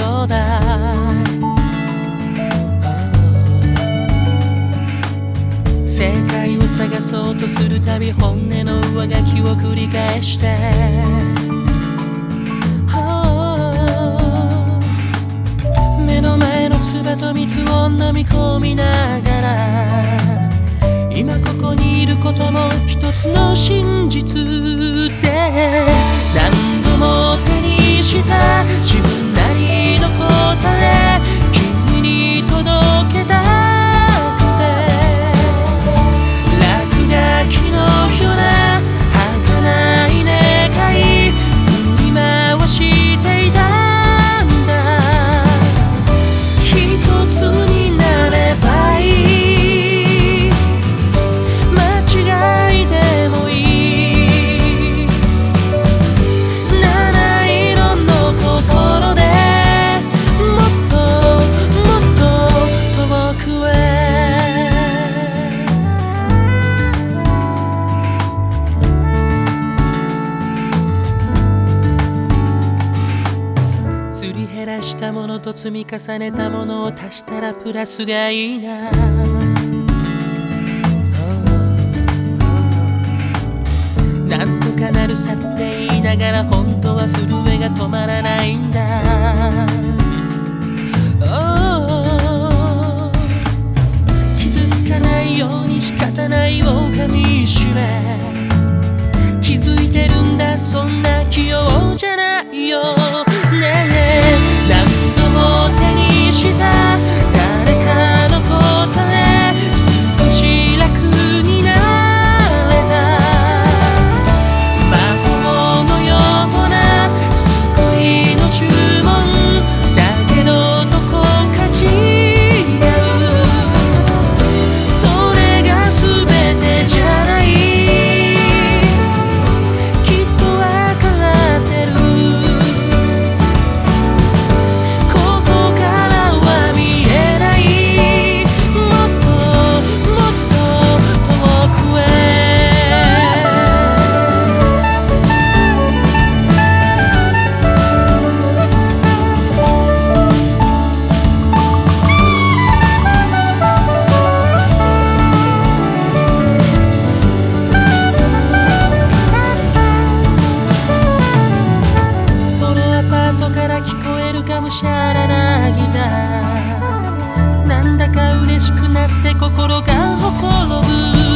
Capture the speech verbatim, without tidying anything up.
そうだ。正解を探そうとするたび本音の上書きを繰り返して、目の前の唾と水を飲み込みながら、今ここにいることも一つの真実で、何度も手にした自分なりの答え、君に届けたくて、落書きのような儚い願い振り回していたんだ。一つになればいい、すり減らしたものと積み重ねたものを足したらプラスがいいな。なんとかなるさって言いながら本当は震えが止まらないんだ。傷つかないように仕方ないを噛みしめ、気づいてるんだ、そんな器用じゃないよねえ。何度も手にした誰かの答え、少し楽になれた。魔法のような救いの注文だけど、どこか違う。それが全てじゃない、がむしゃらなギター、なんだか嬉しくなって心がほころぶ。